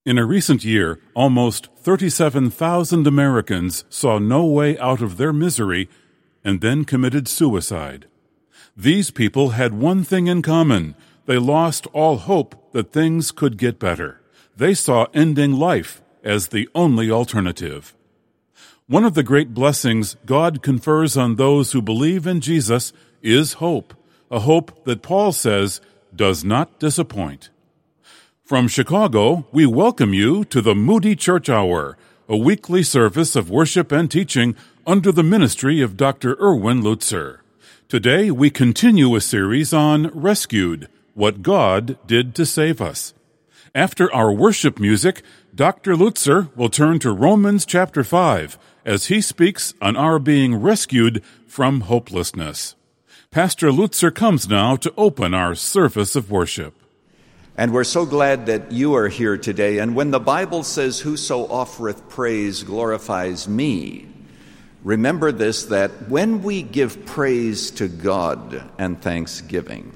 In a recent year, almost 37,000 Americans saw no way out of their misery and then committed suicide. These people had one thing in common. They lost all hope that things could get better. They saw ending life as the only alternative. One of the great blessings God confers on those who believe in Jesus is hope, a hope that Paul says does not disappoint. From Chicago, we welcome you to the Moody Church Hour, a weekly service of worship and teaching under the ministry of Dr. Erwin Lutzer. Today, we continue a series on Rescued, What God Did to Save Us. After our worship music, Dr. Lutzer will turn to Romans chapter 5 as he speaks on our being rescued from hopelessness. Pastor Lutzer comes now to open our service of worship. And we're so glad that you are here today. And when the Bible says, "Whoso offereth praise glorifies me," remember this, that when we give praise to God and thanksgiving,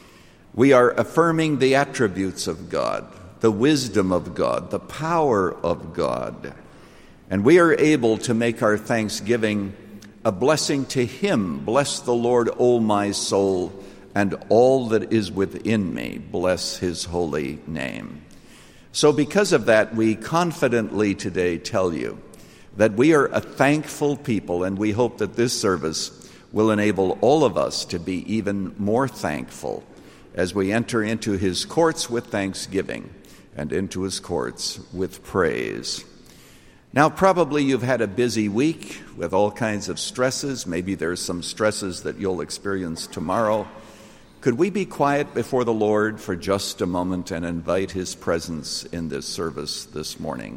we are affirming the attributes of God, the wisdom of God, the power of God. And we are able to make our thanksgiving a blessing to Him. Bless the Lord, O my soul, and all that is within me, bless His holy name. So because of that, we confidently today tell you that we are a thankful people, and we hope that this service will enable all of us to be even more thankful as we enter into His courts with thanksgiving and into His courts with praise. Now, probably you've had a busy week with all kinds of stresses. Maybe there's some stresses that you'll experience tomorrow. Could we be quiet before the Lord for just a moment and invite His presence in this service this morning?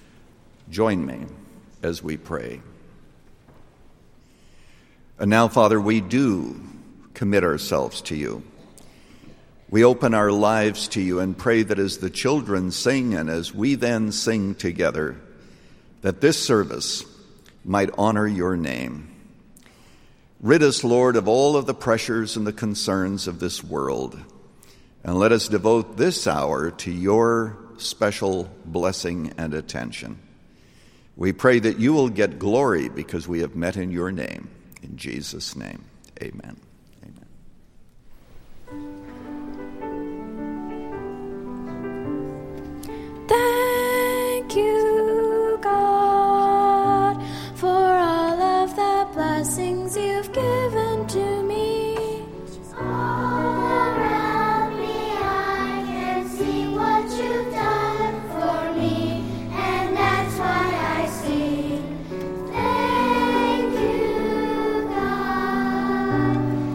Join me as we pray. And now, Father, we do commit ourselves to you. We open our lives to you and pray that as the children sing and as we then sing together, that this service might honor your name. Rid us, Lord, of all of the pressures and the concerns of this world, and let us devote this hour to your special blessing and attention. We pray that you will get glory because we have met in your name. In Jesus' name, amen. Amen. Thank you, God, for all of the blessings you've given to me. All around me I can see what you've done for me, and that's why I sing. Thank you, God.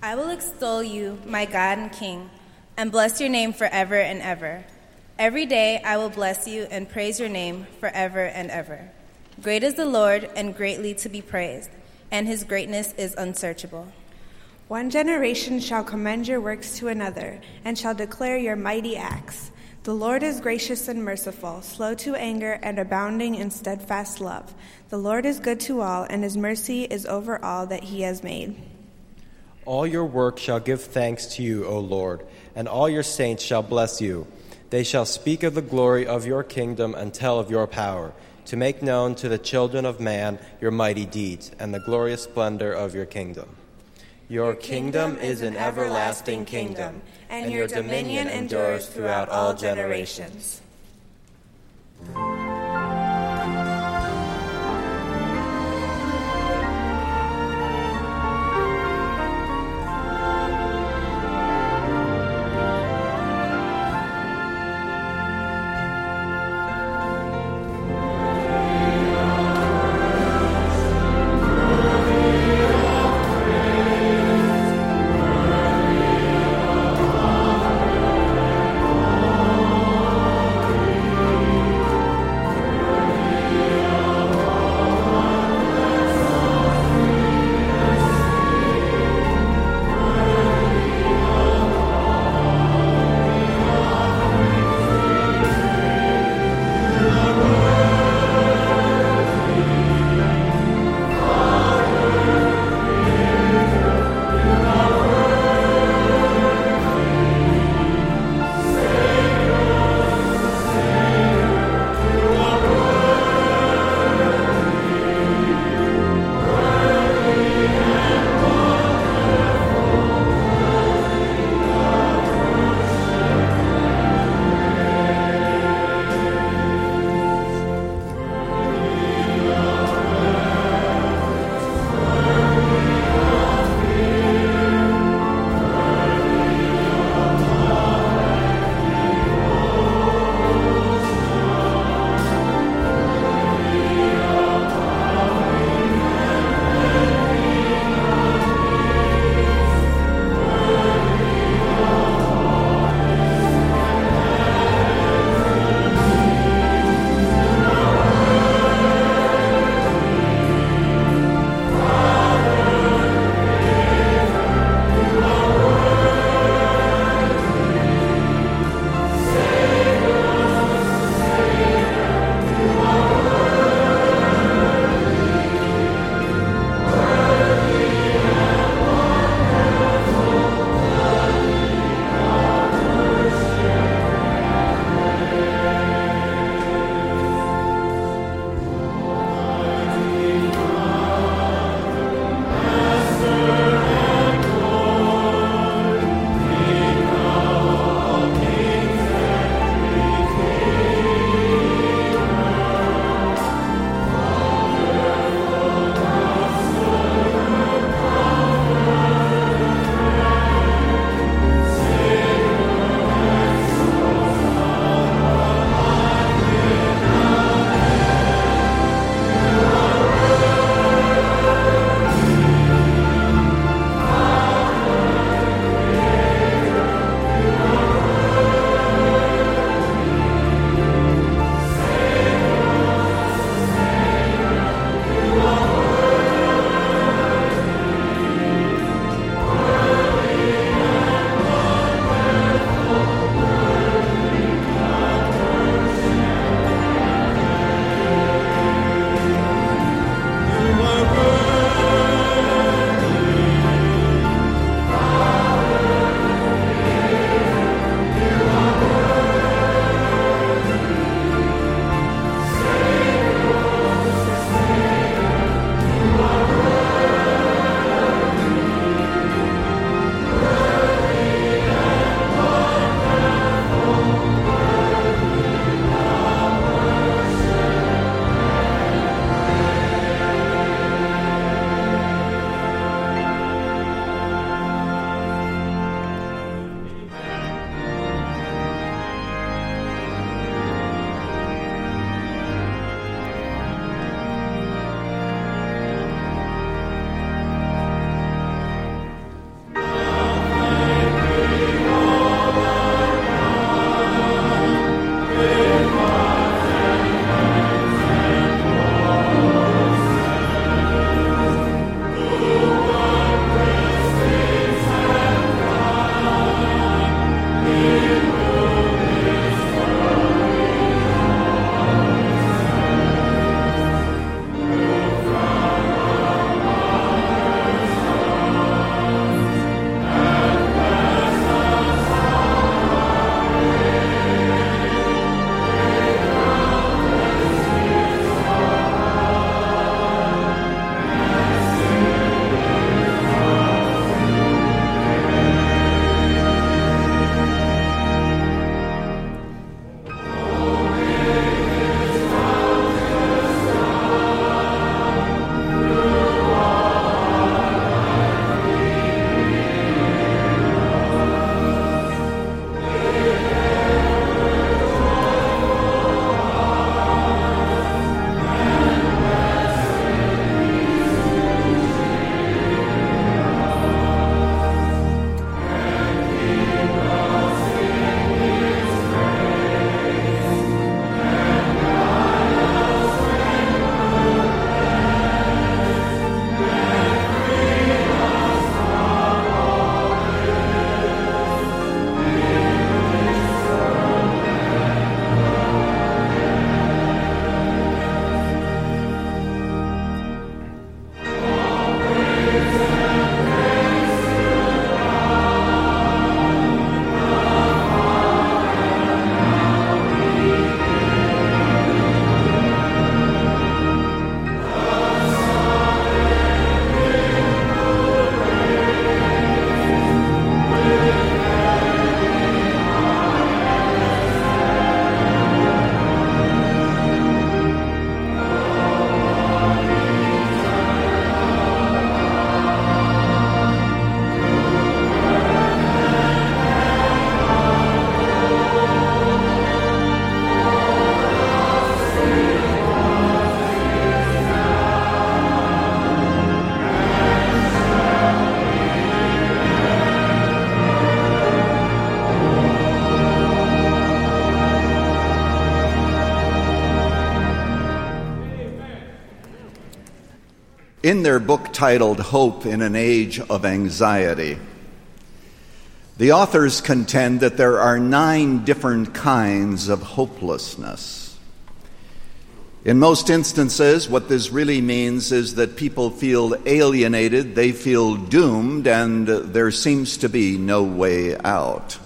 I will extol you, my God and King, and bless your name forever and ever. Every day I will bless you and praise your name forever and ever. Great is the Lord and greatly to be praised, and his greatness is unsearchable. One generation shall commend your works to another, and shall declare your mighty acts. The Lord is gracious and merciful, slow to anger, and abounding in steadfast love. The Lord is good to all, and his mercy is over all that he has made. All your work shall give thanks to you, O Lord, and all your saints shall bless you. They shall speak of the glory of your kingdom and tell of your power, to make known to the children of man your mighty deeds and the glorious splendor of your kingdom. Your kingdom is an everlasting kingdom, and your dominion endures throughout all generations. in their book titled Hope in an Age of Anxiety. The authors contend that there are 9 different kinds of hopelessness. In most instances, what this really means is that people feel alienated, they feel doomed, and there seems to be no way out.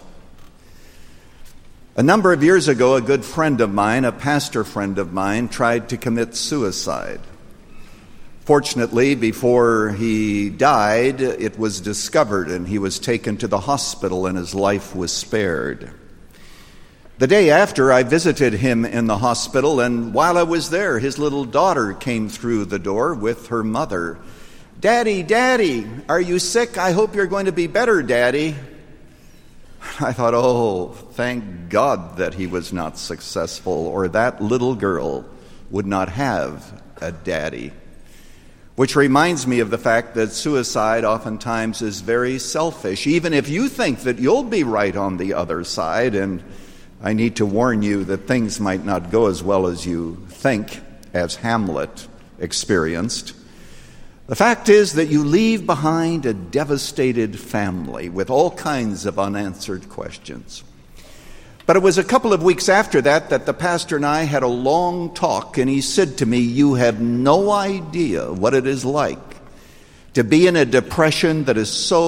A number of years ago, a good friend of mine, a pastor friend of mine, tried to commit suicide. Fortunately, before he died, it was discovered and he was taken to the hospital and his life was spared. The day after, I visited him in the hospital, and while I was there, his little daughter came through the door with her mother. "Daddy, Daddy, are you sick? I hope you're going to be better, Daddy." I thought, oh, thank God that he was not successful, or that little girl would not have a daddy. Which reminds me of the fact that suicide oftentimes is very selfish, even if you think that you'll be right on the other side. And I need to warn you that things might not go as well as you think, as Hamlet experienced. The fact is that you leave behind a devastated family with all kinds of unanswered questions. But it was a couple of weeks after that the pastor and I had a long talk, and he said to me, "You have no idea what it is like to be in a depression that is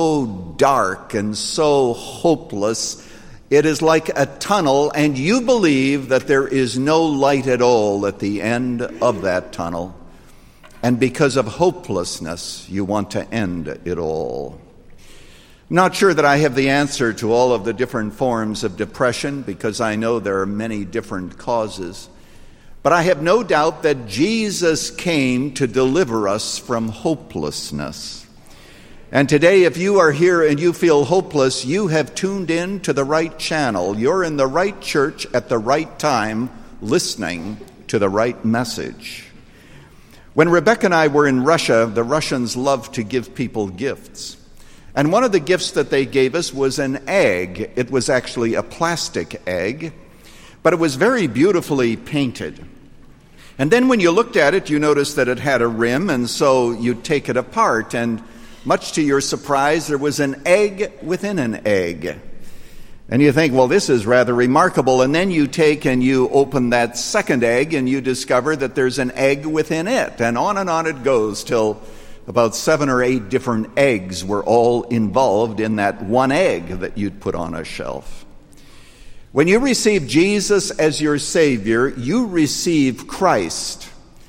so dark and so hopeless. It is like a tunnel, and you believe that there is no light at all at the end of that tunnel. And because of hopelessness, you want to end it all." I'm not sure that I have the answer to all of the different forms of depression, because I know there are many different causes. But I have no doubt that Jesus came to deliver us from hopelessness. And today, if you are here and you feel hopeless, you have tuned in to the right channel. You're in the right church at the right time, listening to the right message. When Rebecca and I were in Russia, the Russians love to give people gifts. And one of the gifts that they gave us was an egg. It was actually a plastic egg, but it was very beautifully painted. And then when you looked at it, you noticed that it had a rim, and so you take it apart, and much to your surprise, there was an egg within an egg. And you think, well, this is rather remarkable. And then you take and you open that second egg, and you discover that there's an egg within it. And on it goes till about 7 or 8 different eggs were all involved in that one egg that you'd put on a shelf. When you receive Jesus as your Savior, you receive Christ.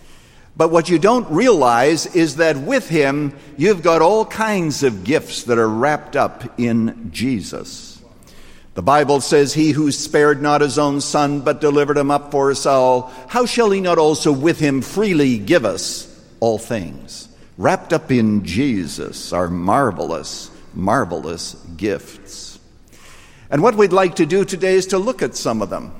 But what you don't realize is that with Him, you've got all kinds of gifts that are wrapped up in Jesus. The Bible says, "He who spared not his own Son, but delivered him up for us all, how shall He not also with Him freely give us all things?" Wrapped up in Jesus are marvelous, marvelous gifts. And what we'd like to do today is to look at some of them.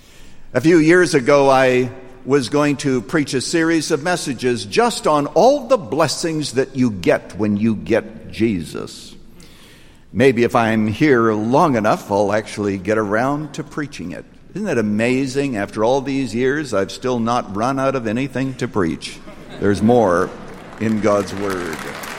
A few years ago, I was going to preach a series of messages just on all the blessings that you get when you get Jesus. Maybe if I'm here long enough, I'll actually get around to preaching it. Isn't it amazing? After all these years, I've still not run out of anything to preach. There's more in God's Word.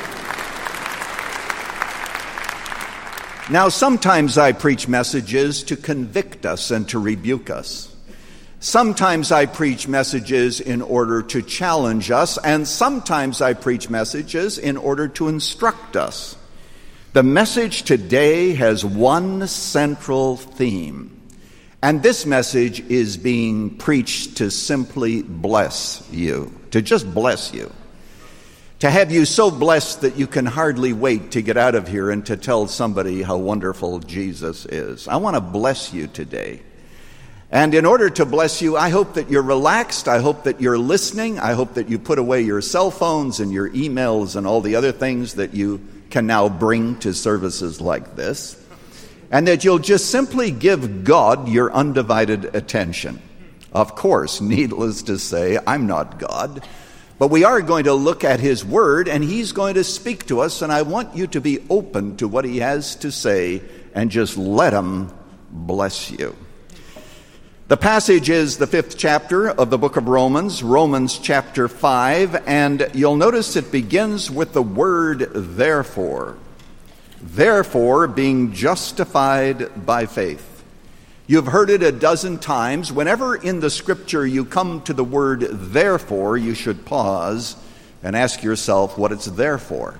Now, sometimes I preach messages to convict us and to rebuke us. Sometimes I preach messages in order to challenge us, and sometimes I preach messages in order to instruct us. The message today has one central theme, and this message is being preached to simply bless you, to just bless you. To have you so blessed that you can hardly wait to get out of here and to tell somebody how wonderful Jesus is. I want to bless you today. And in order to bless you, I hope that you're relaxed. I hope that you're listening. I hope that you put away your cell phones and your emails and all the other things that you can now bring to services like this. And that you'll just simply give God your undivided attention. Of course, needless to say, I'm not God. But we are going to look at His Word, and He's going to speak to us, and I want you to be open to what He has to say and just let Him bless you. The passage is the 5th chapter of the book of Romans, Romans chapter 5, and you'll notice it begins with the word therefore. Therefore, being justified by faith. You've heard it a dozen times. Whenever in the scripture you come to the word therefore, you should pause and ask yourself what it's there for.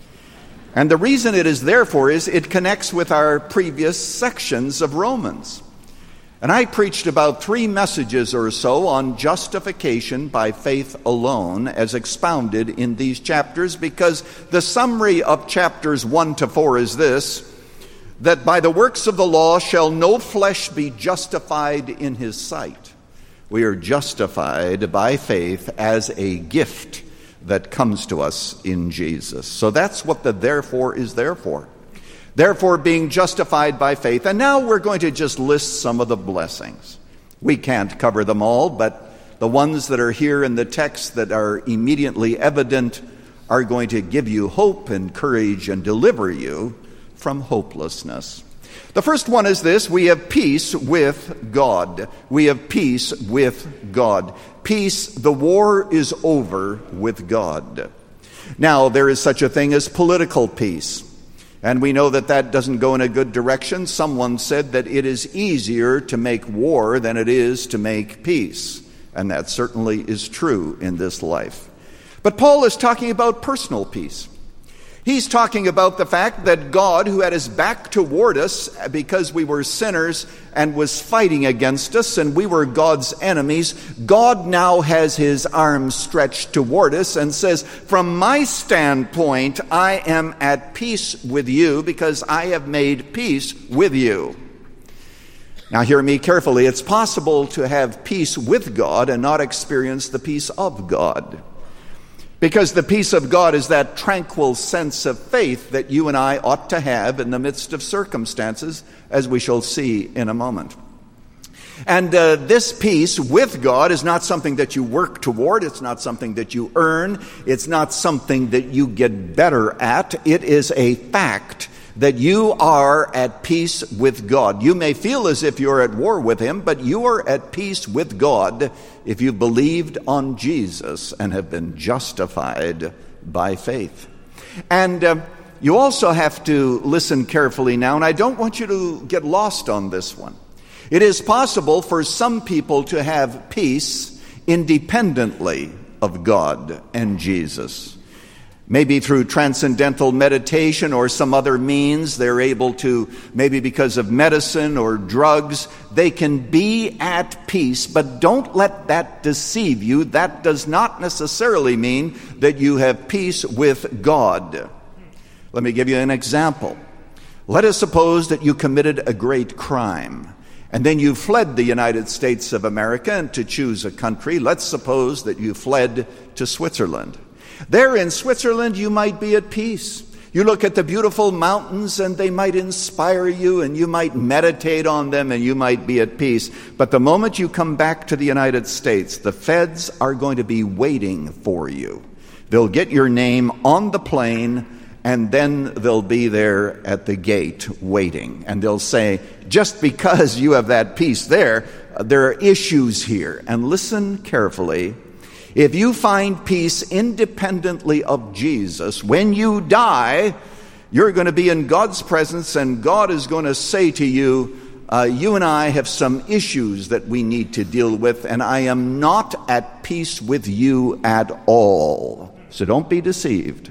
And the reason it is there for is it connects with our previous sections of Romans. And I preached about 3 messages or so on justification by faith alone as expounded in these chapters, because the summary of chapters 1 to 4 is this, that by the works of the law shall no flesh be justified in his sight. We are justified by faith as a gift that comes to us in Jesus. So that's what the therefore is there for. Therefore, being justified by faith. And now we're going to just list some of the blessings. We can't cover them all, but the ones that are here in the text that are immediately evident are going to give you hope and courage and deliver you from hopelessness. The first one is this: we have peace with God. We have peace with God. Peace, the war is over with God. Now, there is such a thing as political peace. And we know that that doesn't go in a good direction. Someone said that it is easier to make war than it is to make peace. And that certainly is true in this life. But Paul is talking about personal peace. He's talking about the fact that God, who had his back toward us because we were sinners and was fighting against us and we were God's enemies, God now has his arms stretched toward us and says, from my standpoint, I am at peace with you because I have made peace with you. Now hear me carefully. It's possible to have peace with God and not experience the peace of God. Because the peace of God is that tranquil sense of faith that you and I ought to have in the midst of circumstances, as we shall see in a moment. And this peace with God is not something that you work toward. It's not something that you earn. It's not something that you get better at. It is a fact that you are at peace with God. You may feel as if you're at war with him, but you are at peace with God if you believed on Jesus and have been justified by faith. And you also have to listen carefully now, and I don't want you to get lost on this one. It is possible for some people to have peace independently of God and Jesus. Maybe through transcendental meditation or some other means, they're able to, maybe because of medicine or drugs, they can be at peace. But don't let that deceive you. That does not necessarily mean that you have peace with God. Let me give you an example. Let us suppose that you committed a great crime, and then you fled the United States of America, and to choose a country, let's suppose that you fled to Switzerland. There in Switzerland, you might be at peace. You look at the beautiful mountains and they might inspire you and you might meditate on them and you might be at peace. But the moment you come back to the United States, the feds are going to be waiting for you. They'll get your name on the plane and then they'll be there at the gate waiting. And they'll say, just because you have that peace there are issues here. And listen carefully. If you find peace independently of Jesus, when you die, you're going to be in God's presence and God is going to say to you, you and I have some issues that we need to deal with, and I am not at peace with you at all. So don't be deceived.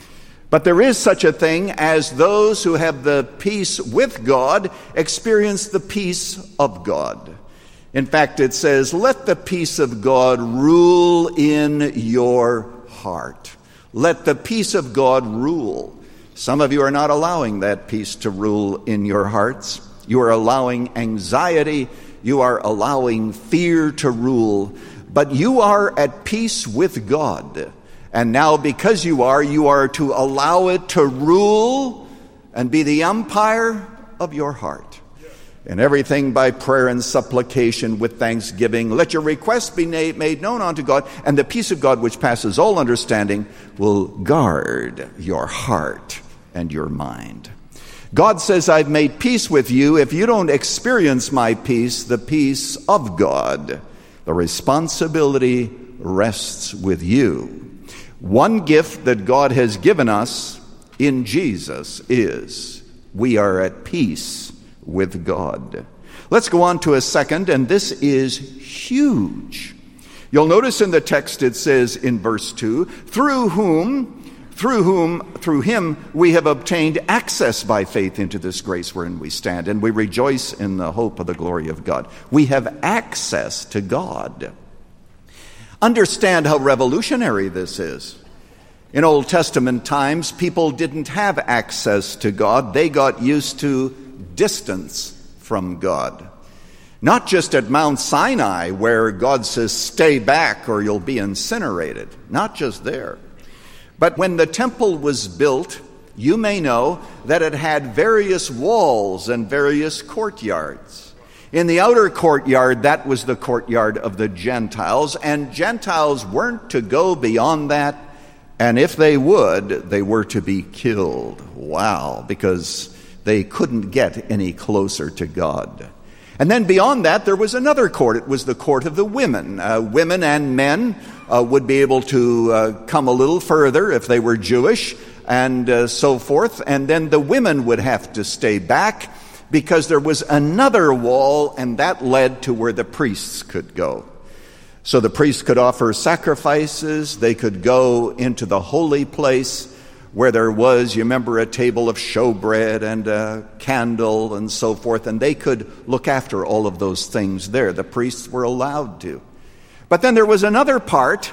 But there is such a thing as those who have the peace with God experience the peace of God. In fact, it says, let the peace of God rule in your heart. Let the peace of God rule. Some of you are not allowing that peace to rule in your hearts. You are allowing anxiety. You are allowing fear to rule. But you are at peace with God. And now because you are to allow it to rule and be the umpire of your heart. And everything by prayer and supplication with thanksgiving. Let your requests be made known unto God, and the peace of God which passes all understanding will guard your heart and your mind. God says, I've made peace with you. If you don't experience my peace, the peace of God, the responsibility rests with you. One gift that God has given us in Jesus is we are at peace with God. Let's go on to a second, and this is huge. You'll notice in the text it says in verse 2, through him we have obtained access by faith into this grace wherein we stand, and we rejoice in the hope of the glory of God. We have access to God. Understand how revolutionary this is. In Old Testament times, people didn't have access to God. They got used to distance from God. Not just at Mount Sinai, where God says, stay back or you'll be incinerated. Not just there. But when the temple was built, you may know that it had various walls and various courtyards. In the outer courtyard, that was the courtyard of the Gentiles, and Gentiles weren't to go beyond that, and if they would, they were to be killed. Wow, because they couldn't get any closer to God. And then beyond that, there was another court. It was the court of the women. Women and men would be able to come a little further if they were Jewish and so forth. And then the women would have to stay back because there was another wall, and that led to where the priests could go. So the priests could offer sacrifices. They could go into the holy place where there was, you remember, a table of showbread and a candle and so forth, and they could look after all of those things there. The priests were allowed to. But then there was another part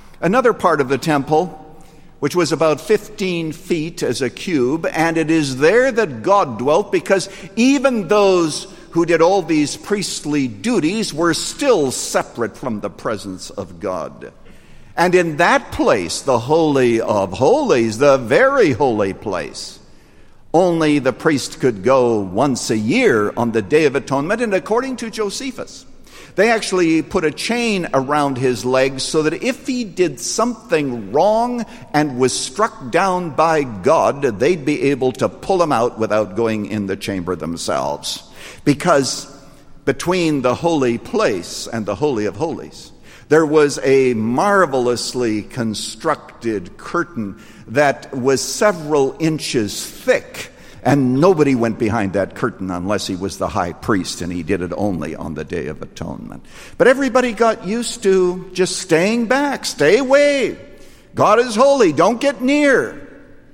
of the temple, which was about 15 feet as a cube, and it is there that God dwelt, because even those who did all these priestly duties were still separate from the presence of God. And in that place, the Holy of Holies, the very holy place, only the priest could go once a year on the Day of Atonement. And according to Josephus, they actually put a chain around his legs so that if he did something wrong and was struck down by God, they'd be able to pull him out without going in the chamber themselves. Because between the holy place and the Holy of Holies, there was a marvelously constructed curtain that was several inches thick, and nobody went behind that curtain unless he was the high priest, and he did it only on the Day of Atonement. But everybody got used to just staying back, stay away. God is holy, don't get near.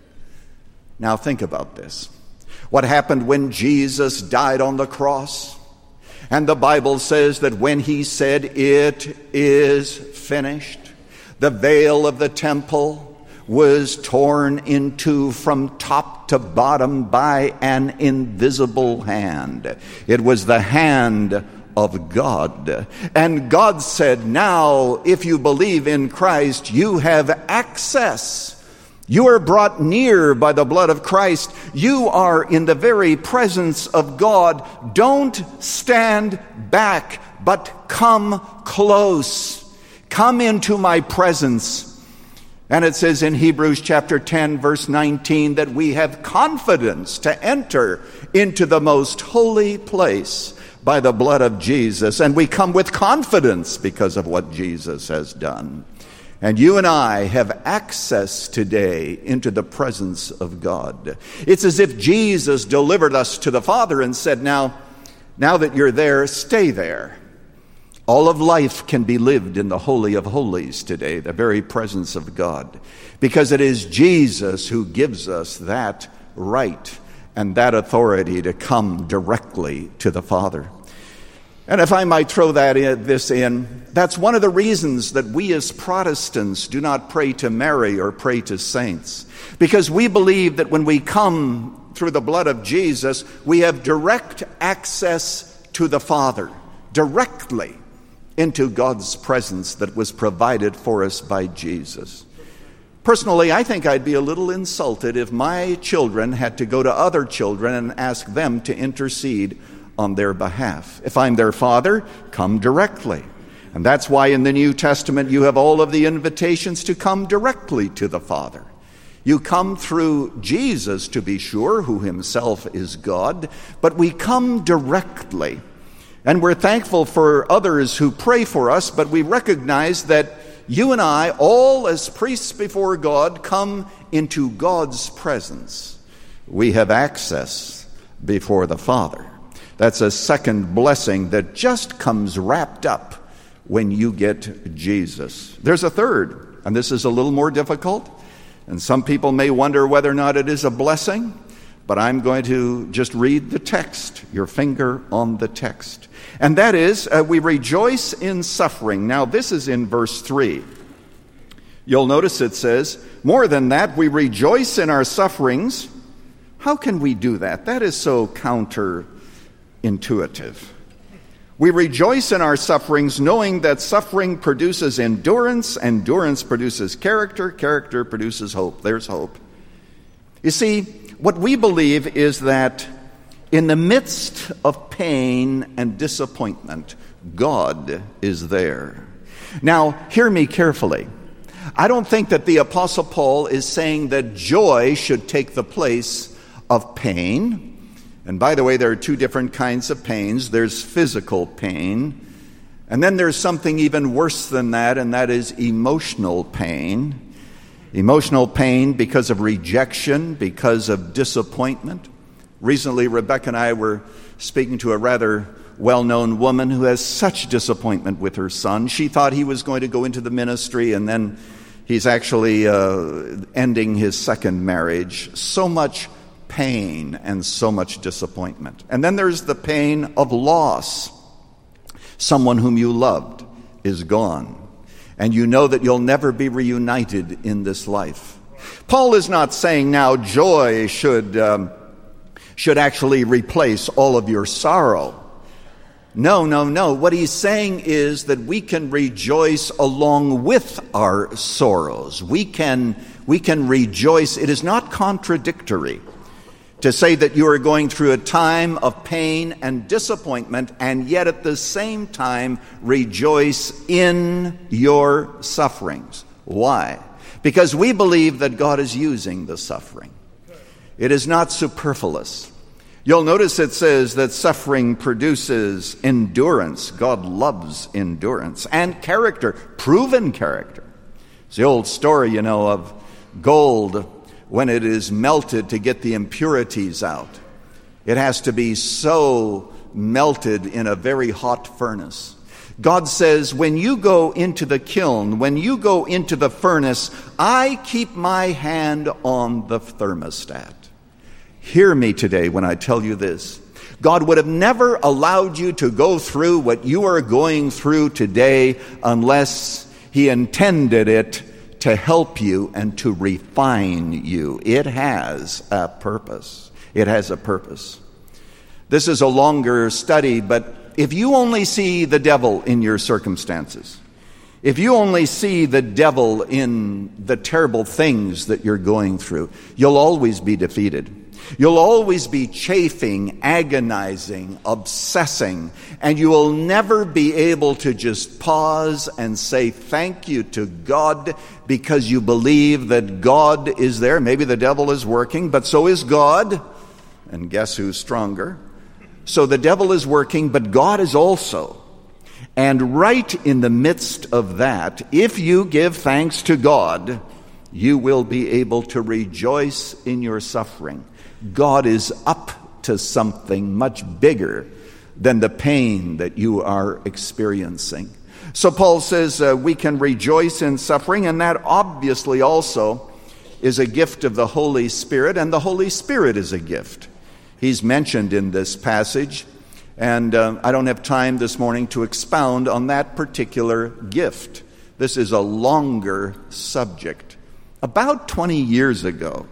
Now think about this. What happened when Jesus died on the cross? And the Bible says that when he said, "It is finished," the veil of the temple was torn in two from top to bottom by an invisible hand. It was the hand of God. And God said, now, if you believe in Christ, you have access. You are brought near by the blood of Christ. You are in the very presence of God. Don't stand back, but come close. Come into my presence. And it says in Hebrews chapter 10, verse 19, that we have confidence to enter into the most holy place by the blood of Jesus. And we come with confidence because of what Jesus has done. And you and I have access today into the presence of God. It's as if Jesus delivered us to the Father and said, now that you're there, stay there. All of life can be lived in the Holy of Holies today, the very presence of God, because it is Jesus who gives us that right and that authority to come directly to the Father. And if I might throw this in, that's one of the reasons that we as Protestants do not pray to Mary or pray to saints. Because we believe that when we come through the blood of Jesus, we have direct access to the Father, directly into God's presence that was provided for us by Jesus. Personally, I think I'd be a little insulted if my children had to go to other children and ask them to intercede on their behalf. If I'm their father, come directly. And that's why in the New Testament you have all of the invitations to come directly to the Father. You come through Jesus, to be sure, who himself is God, but we come directly. And we're thankful for others who pray for us, but we recognize that you and I, all as priests before God, come into God's presence. We have access before the Father. That's a second blessing that just comes wrapped up when you get Jesus. There's a third, and this is a little more difficult. And some people may wonder whether or not it is a blessing, but I'm going to just read the text, your finger on the text. And that is, we rejoice in suffering. Now, this is in verse 3. You'll notice it says, more than that, we rejoice in our sufferings. How can we do that? That is so counterintuitive. We rejoice in our sufferings, knowing that suffering produces endurance, endurance produces character, character produces hope. There's hope. You see, what we believe is that in the midst of pain and disappointment, God is there. Now, hear me carefully. I don't think that the Apostle Paul is saying that joy should take the place of pain. And by the way, there are two different kinds of pains. There's physical pain, and then there's something even worse than that, and that is emotional pain. Emotional pain because of rejection, because of disappointment. Recently, Rebecca and I were speaking to a rather well-known woman who has such disappointment with her son. She thought he was going to go into the ministry, and then he's actually ending his second marriage. So much pain and so much disappointment. And then there's the pain of loss. Someone whom you loved is gone, and you know that you'll never be reunited in this life. Paul is not saying now joy should actually replace all of your sorrow. No. What he's saying is that we can rejoice along with our sorrows. We can rejoice. It is not contradictory to say that you are going through a time of pain and disappointment, and yet at the same time rejoice in your sufferings. Why? Because we believe that God is using the suffering. It is not superfluous. You'll notice it says that suffering produces endurance. God loves endurance. And character, proven character. It's the old story, of gold when it is melted to get the impurities out. It has to be so melted in a very hot furnace. God says, when you go into the kiln, when you go into the furnace, I keep my hand on the thermostat. Hear me today when I tell you this. God would have never allowed you to go through what you are going through today unless He intended it to help you and to refine you. It has a purpose. It has a purpose. This is a longer study, but if you only see the devil in your circumstances, if you only see the devil in the terrible things that you're going through, you'll always be defeated. You'll always be chafing, agonizing, obsessing, and you will never be able to just pause and say thank you to God because you believe that God is there. Maybe the devil is working, but so is God. And guess who's stronger? So the devil is working, but God is also. And right in the midst of that, if you give thanks to God, you will be able to rejoice in your suffering. God is up to something much bigger than the pain that you are experiencing. So Paul says we can rejoice in suffering, and that obviously also is a gift of the Holy Spirit, and the Holy Spirit is a gift. He's mentioned in this passage, and I don't have time this morning to expound on that particular gift. This is a longer subject. About 20 years ago,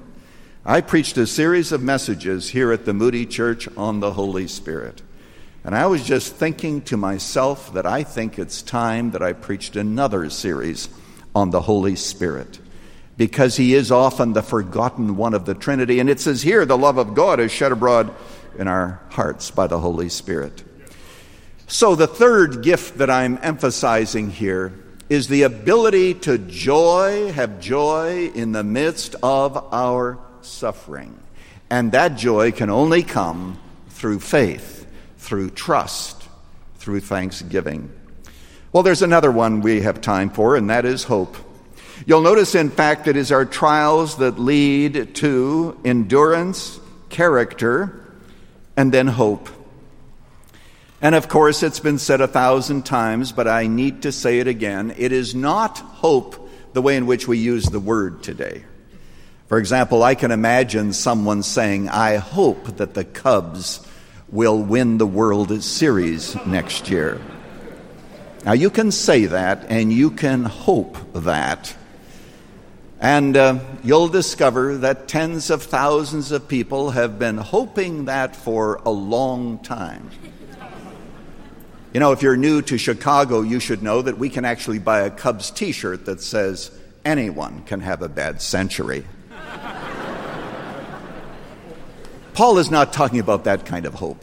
I preached a series of messages here at the Moody Church on the Holy Spirit. And I was just thinking to myself that I think it's time that I preached another series on the Holy Spirit, because He is often the forgotten one of the Trinity. And it says here, the love of God is shed abroad in our hearts by the Holy Spirit. So the third gift that I'm emphasizing here is the ability to have joy in the midst of our suffering. And that joy can only come through faith, through trust, through thanksgiving. Well, there's another one we have time for, and that is hope. You'll notice, in fact, it is our trials that lead to endurance, character, and then hope. And of course, it's been said 1,000 times, but I need to say it again. It is not hope the way in which we use the word today. For example, I can imagine someone saying, I hope that the Cubs will win the World Series next year. Now, you can say that, and you can hope that. And you'll discover that tens of thousands of people have been hoping that for a long time. You know, if you're new to Chicago, you should know that we can actually buy a Cubs t-shirt that says, anyone can have a bad century. Paul is not talking about that kind of hope.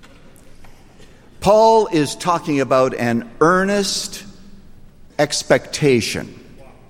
Paul is talking about an earnest expectation,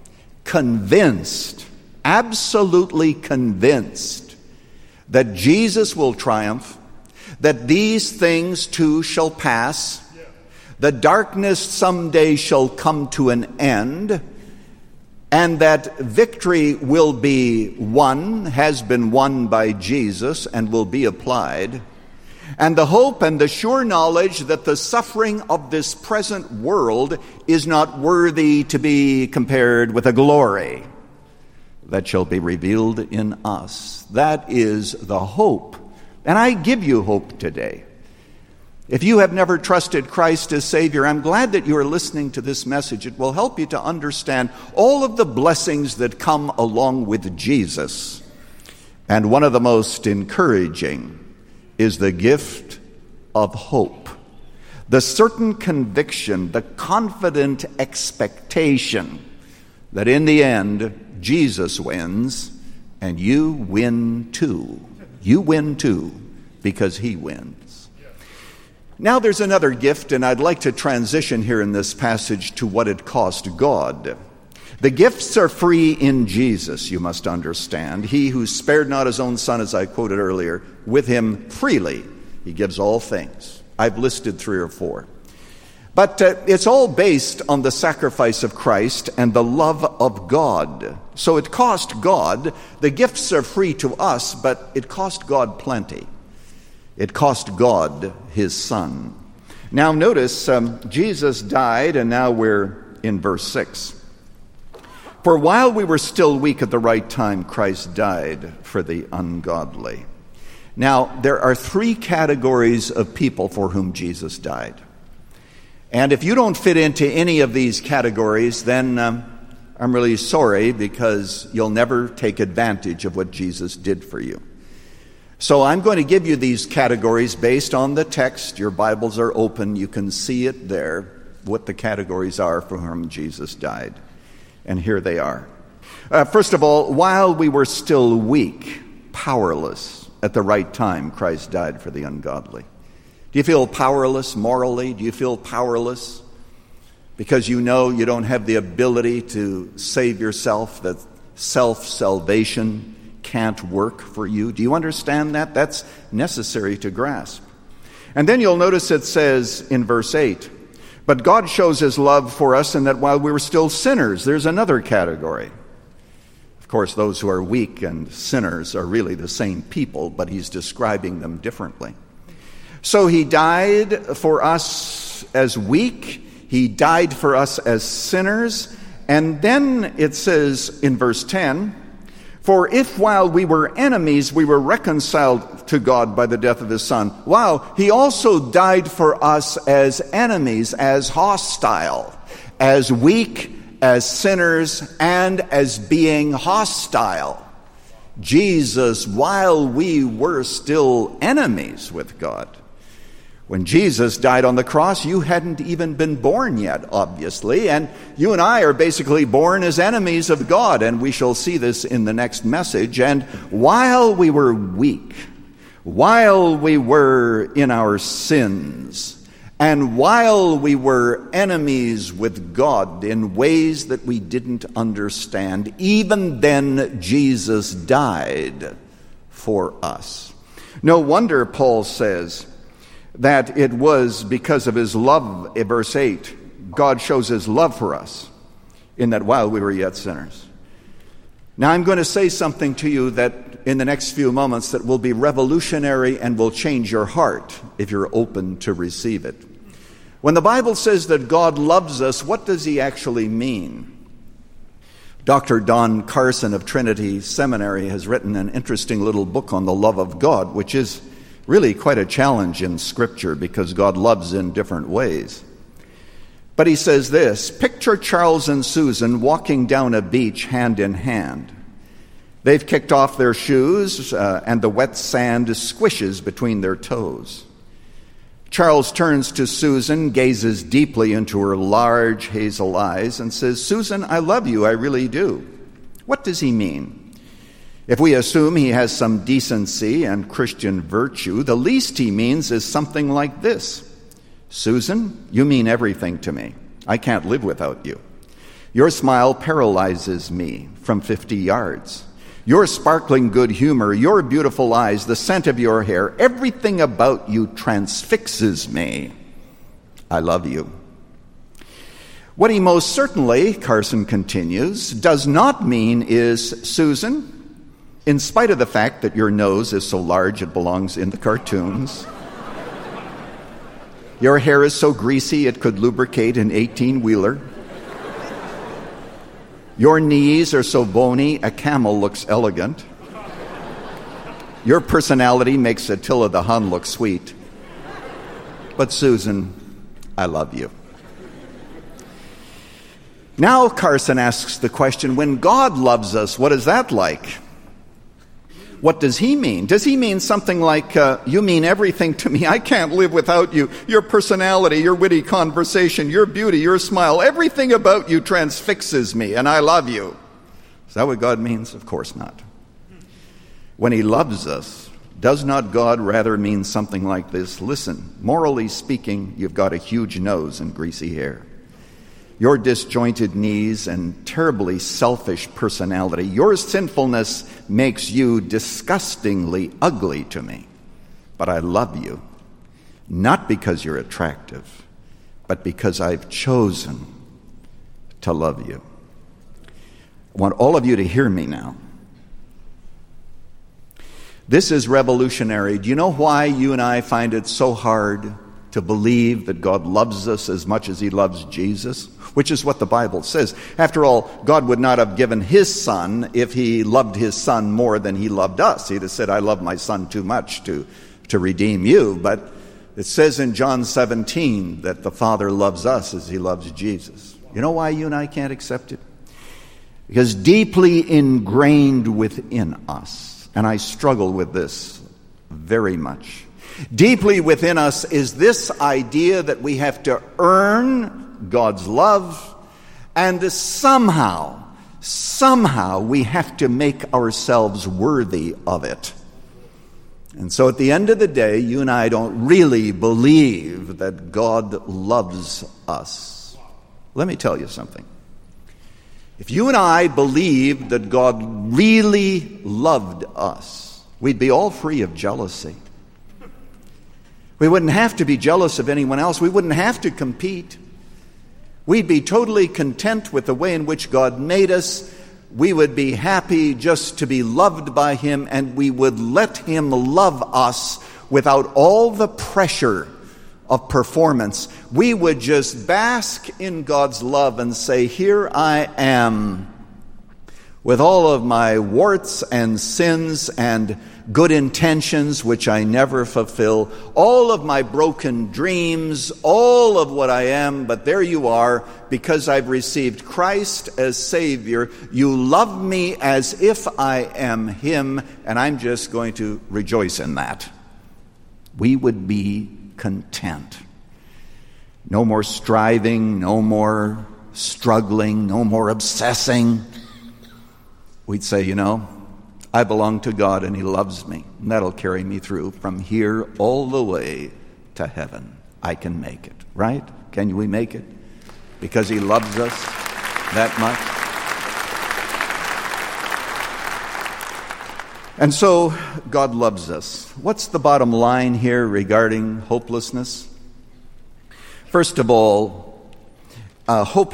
convinced, absolutely convinced that Jesus will triumph, that these things too shall pass, the darkness someday shall come to an end, and that victory will be won, has been won by Jesus, and will be applied. And the hope and the sure knowledge that the suffering of this present world is not worthy to be compared with the glory that shall be revealed in us. That is the hope. And I give you hope today. If you have never trusted Christ as Savior, I'm glad that you are listening to this message. It will help you to understand all of the blessings that come along with Jesus. And one of the most encouraging is the gift of hope. The certain conviction, the confident expectation that in the end, Jesus wins and you win too. You win too because he wins. Now there's another gift, and I'd like to transition here in this passage to what it cost God. The gifts are free in Jesus, you must understand. He who spared not his own son, as I quoted earlier, with him freely he gives all things. I've listed 3 or 4. But it's all based on the sacrifice of Christ and the love of God. So it cost God. The gifts are free to us, but it cost God plenty. It cost God his son. Now notice, Jesus died, and now we're in verse 6. For while we were still weak at the right time, Christ died for the ungodly. Now, there are 3 categories of people for whom Jesus died. And if you don't fit into any of these categories, then I'm really sorry, because you'll never take advantage of what Jesus did for you. So I'm going to give you these categories based on the text. Your Bibles are open. You can see it there, what the categories are for whom Jesus died. And here they are. First of all, while we were still weak, powerless, at the right time, Christ died for the ungodly. Do you feel powerless morally? Do you feel powerless because you know you don't have the ability to save yourself, that self-salvation can't work for you? Do you understand that? That's necessary to grasp. And then you'll notice it says in verse 8, but God shows his love for us in that while we were still sinners, there's another category. Of course, those who are weak and sinners are really the same people, but he's describing them differently. So he died for us as weak. He died for us as sinners. And then it says in verse 10, for if while we were enemies, we were reconciled to God by the death of his son. Wow, he also died for us as enemies, as hostile, as weak, as sinners, and as being hostile. Jesus, while we were still enemies with God. When Jesus died on the cross, you hadn't even been born yet, obviously, and you and I are basically born as enemies of God, and we shall see this in the next message. And while we were weak, while we were in our sins, And while we were enemies with God in ways that we didn't understand, even then Jesus died for us. No wonder Paul says that it was because of his love, verse 8, God shows his love for us in that while we were yet sinners. Now I'm going to say something to you that in the next few moments that will be revolutionary and will change your heart if you're open to receive it. When the Bible says that God loves us, what does he actually mean? Dr. Don Carson of Trinity Seminary has written an interesting little book on the love of God, which is really quite a challenge in Scripture because God loves in different ways. But he says this: picture Charles and Susan walking down a beach hand in hand. They've kicked off their shoes and the wet sand squishes between their toes. Charles turns to Susan, gazes deeply into her large hazel eyes, and says, "Susan, I love you, I really do." What does he mean? If we assume he has some decency and Christian virtue, the least he means is something like this: "Susan, you mean everything to me. I can't live without you. Your smile paralyzes me from 50 yards. Your sparkling good humor, your beautiful eyes, the scent of your hair, everything about you transfixes me. I love you." What he most certainly, Carson continues, does not mean is, "Susan, in spite of the fact that your nose is so large it belongs in the cartoons, your hair is so greasy it could lubricate an 18-wheeler, your knees are so bony a camel looks elegant, your personality makes Attila the Hun look sweet, but Susan, I love you." Now Carson asks the question, when God loves us, what is that like? What does he mean? Does he mean something like, "You mean everything to me, I can't live without you, your personality, your witty conversation, your beauty, your smile, everything about you transfixes me, and I love you"? Is that what God means? Of course not. When he loves us, does not God rather mean something like this? "Listen, morally speaking, you've got a huge nose and greasy hair. Your disjointed knees and terribly selfish personality, your sinfulness makes you disgustingly ugly to me. But I love you, not because you're attractive, but because I've chosen to love you." I want all of you to hear me now. This is revolutionary. Do you know why you and I find it so hard to believe that God loves us as much as he loves Jesus? Which is what the Bible says. After all, God would not have given his son if he loved his son more than he loved us. He'd have said, "I love my son too much to redeem you." But it says in John 17 that the Father loves us as he loves Jesus. You know why you and I can't accept it? Because deeply ingrained within us, and I struggle with this very much, deeply within us is this idea that we have to earn God's love, and somehow we have to make ourselves worthy of it. And so at the end of the day, you and I don't really believe that God loves us. Let me tell you something. If you and I believed that God really loved us, we'd be all free of jealousy. We wouldn't have to be jealous of anyone else. We wouldn't have to compete. We'd be totally content with the way in which God made us. We would be happy just to be loved by him, and we would let him love us without all the pressure of performance. We would just bask in God's love and say, "Here I am, with all of my warts and sins and good intentions which I never fulfill, all of my broken dreams, all of what I am, but there you are, because I've received Christ as Savior. You love me as if I am him, and I'm just going to rejoice in that." We would be content. No more striving, no more struggling, no more obsessing. We'd say, "You know, I belong to God and he loves me, and that'll carry me through from here all the way to heaven." I can make it. Right? Can we make it? Because he loves us that much. And so God loves us. What's the bottom line here regarding hopelessness? First of all, hope,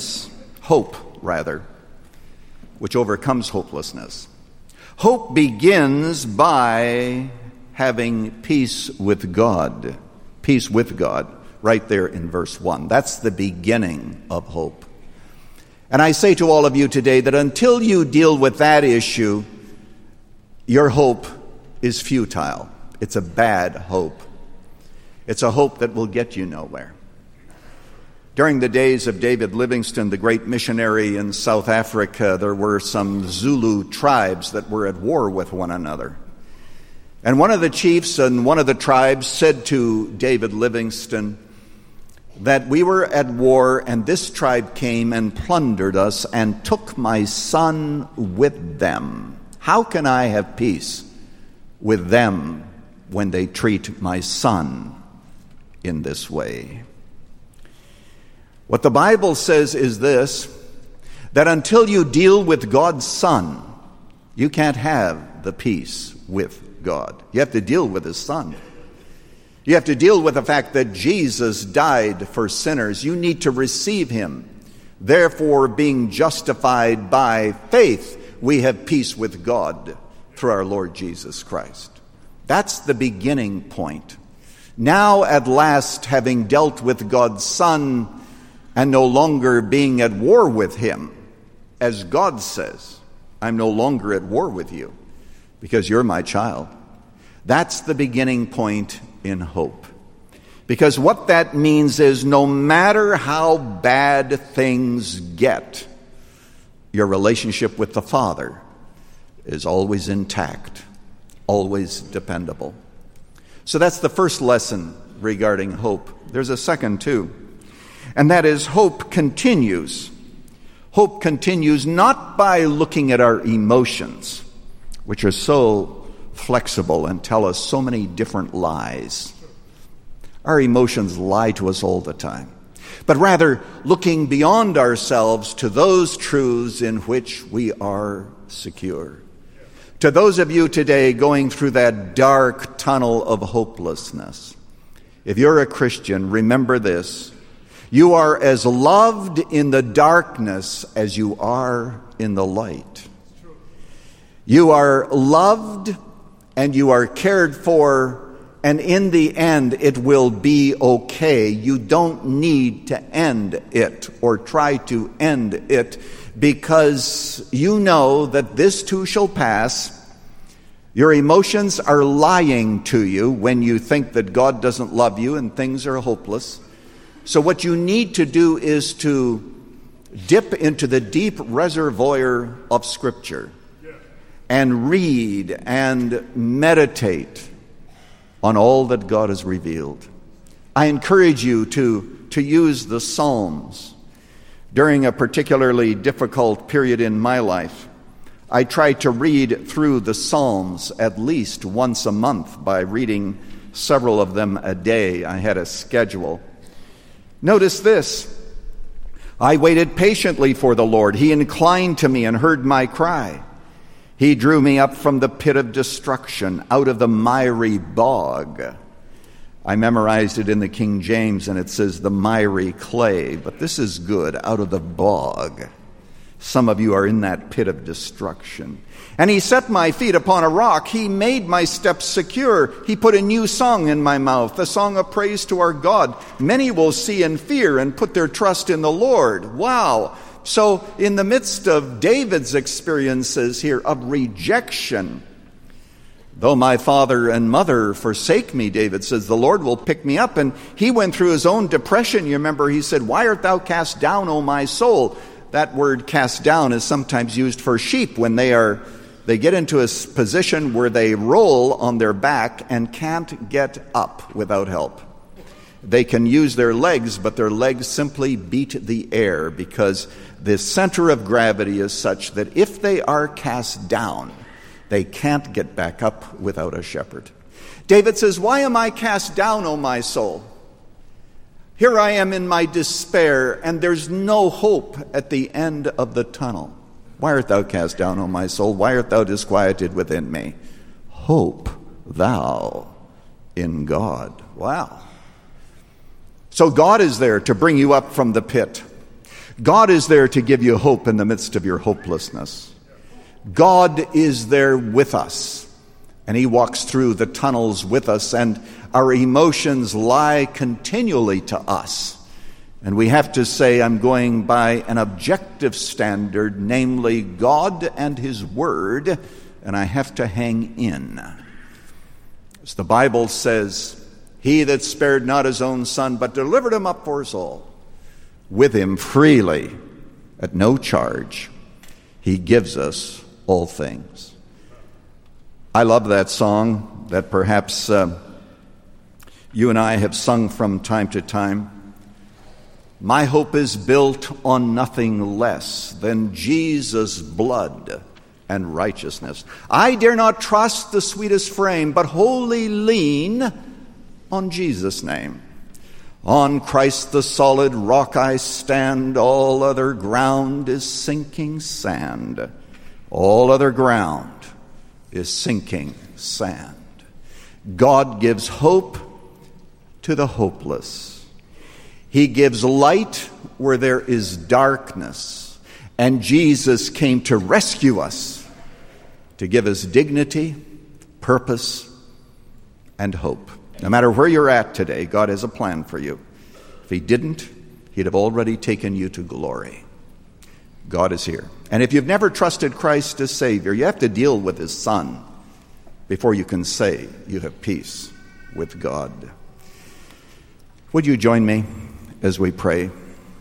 which overcomes hopelessness. Hope begins by having peace with God. Peace with God, right there in verse 1. That's the beginning of hope. And I say to all of you today that until you deal with that issue, your hope is futile. It's a bad hope. It's a hope that will get you nowhere. During the days of David Livingstone, the great missionary in South Africa, there were some Zulu tribes that were at war with one another. And one of the chiefs in one of the tribes said to David Livingstone that we were at war and this tribe came and plundered us and took my son with them. How can I have peace with them when they treat my son in this way? What the Bible says is this, that until you deal with God's Son, you can't have the peace with God. You have to deal with His Son. You have to deal with the fact that Jesus died for sinners. You need to receive Him. Therefore, being justified by faith, we have peace with God through our Lord Jesus Christ. That's the beginning point. Now, at last, having dealt with God's Son and no longer being at war with Him, as God says, I'm no longer at war with you because you're my child. That's the beginning point in hope. Because what that means is no matter how bad things get, your relationship with the Father is always intact, always dependable. So that's the first lesson regarding hope. There's a second too, and that is hope continues. Hope continues not by looking at our emotions, which are so flexible and tell us so many different lies. Our emotions lie to us all the time. But rather looking beyond ourselves to those truths in which we are secure. To those of you today going through that dark tunnel of hopelessness, if you're a Christian, remember this. You are as loved in the darkness as you are in the light. You are loved and you are cared for, and in the end, it will be okay. You don't need to end it or try to end it because you know that this too shall pass. Your emotions are lying to you when you think that God doesn't love you and things are hopeless. So what you need to do is to dip into the deep reservoir of Scripture and read and meditate on all that God has revealed. I encourage you to use the Psalms. During a particularly difficult period in my life, I tried to read through the Psalms at least once a month by reading several of them a day. I had a schedule. Notice this. I waited patiently for the Lord. He inclined to me and heard my cry. He drew me up from the pit of destruction, out of the miry bog. I memorized it in the King James, and it says the miry clay, but this is good, out of the bog. Some of you are in that pit of destruction. And He set my feet upon a rock. He made my steps secure. He put a new song in my mouth, a song of praise to our God. Many will see and fear and put their trust in the Lord. Wow! So in the midst of David's experiences here of rejection, though my father and mother forsake me, David says, the Lord will pick me up. And he went through his own depression. You remember he said, why art thou cast down, O my soul? That word cast down is sometimes used for sheep when they get into a position where they roll on their back and can't get up without help. They can use their legs, but their legs simply beat the air because the center of gravity is such that if they are cast down, they can't get back up without a shepherd. David says, why am I cast down, O my soul? Here I am in my despair, and there's no hope at the end of the tunnel. Why art thou cast down, O my soul? Why art thou disquieted within me? Hope thou in God. Wow. So God is there to bring you up from the pit. God is there to give you hope in the midst of your hopelessness. God is there with us, and he walks through the tunnels with us, and our emotions lie continually to us. And we have to say, I'm going by an objective standard, namely God and his word, and I have to hang in. As the Bible says, he that spared not his own son, but delivered him up for us all, with him freely, at no charge, he gives us all things. I love that song that perhaps you and I have sung from time to time. My hope is built on nothing less than Jesus' blood and righteousness. I dare not trust the sweetest frame, but wholly lean on Jesus' name. On Christ the solid rock I stand, all other ground is sinking sand. All other ground is sinking sand. God gives hope to the hopeless. He gives light where there is darkness. And Jesus came to rescue us, to give us dignity, purpose, and hope. No matter where you're at today, God has a plan for you. If he didn't, he'd have already taken you to glory. God is here. And if you've never trusted Christ as Savior, you have to deal with his Son before you can say you have peace with God. Would you join me as we pray?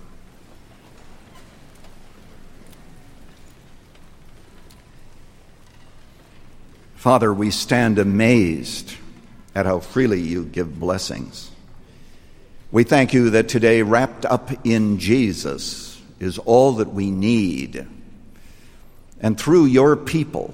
Father, we stand amazed at how freely you give blessings. We thank you that today, wrapped up in Jesus, is all that we need. And through your people,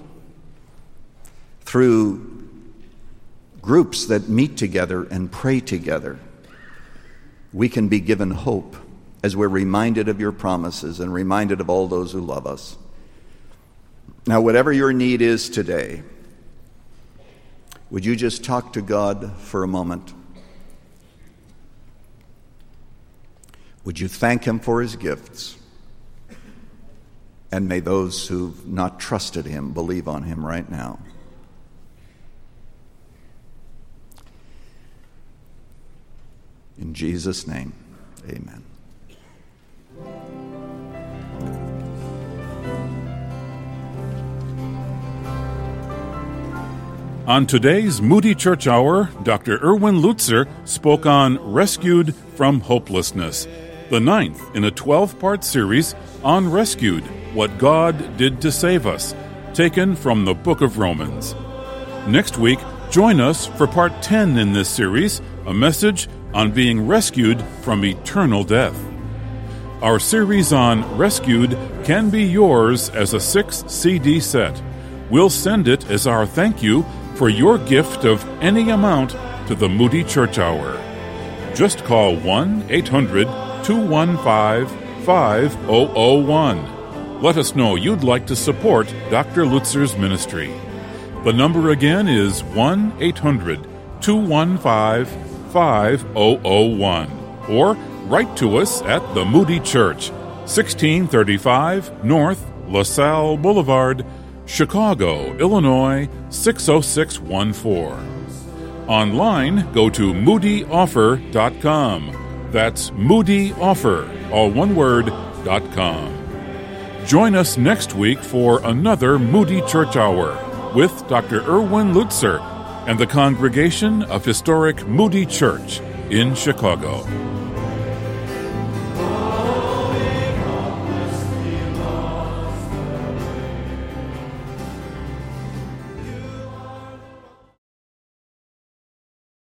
through groups that meet together and pray together, we can be given hope as we're reminded of your promises and reminded of all those who love us. Now, whatever your need is today, would you just talk to God for a moment? Would you thank him for his gifts? And may those who've not trusted him believe on him right now. In Jesus' name, amen. On today's Moody Church Hour, Dr. Erwin Lutzer spoke on Rescued from Hopelessness, the 9th in a 12-part series on Rescued, What God Did to Save Us, taken from the book of Romans. Next week, join us for part 10 in this series, a message on being rescued from eternal death. Our series on Rescued can be yours as a 6-CD set. We'll send it as our thank you for your gift of any amount to the Moody Church Hour. Just call 1-800-215-5001. Let us know you'd like to support Dr. Lutzer's ministry. The number again is 1-800-215-5001. Or write to us at the Moody Church, 1635 North LaSalle Boulevard, Chicago, Illinois, 60614. Online, go to moodyoffer.com. That's moodyoffer, all one word, .com. Join us next week for another Moody Church Hour with Dr. Erwin Lutzer and the congregation of historic Moody Church in Chicago.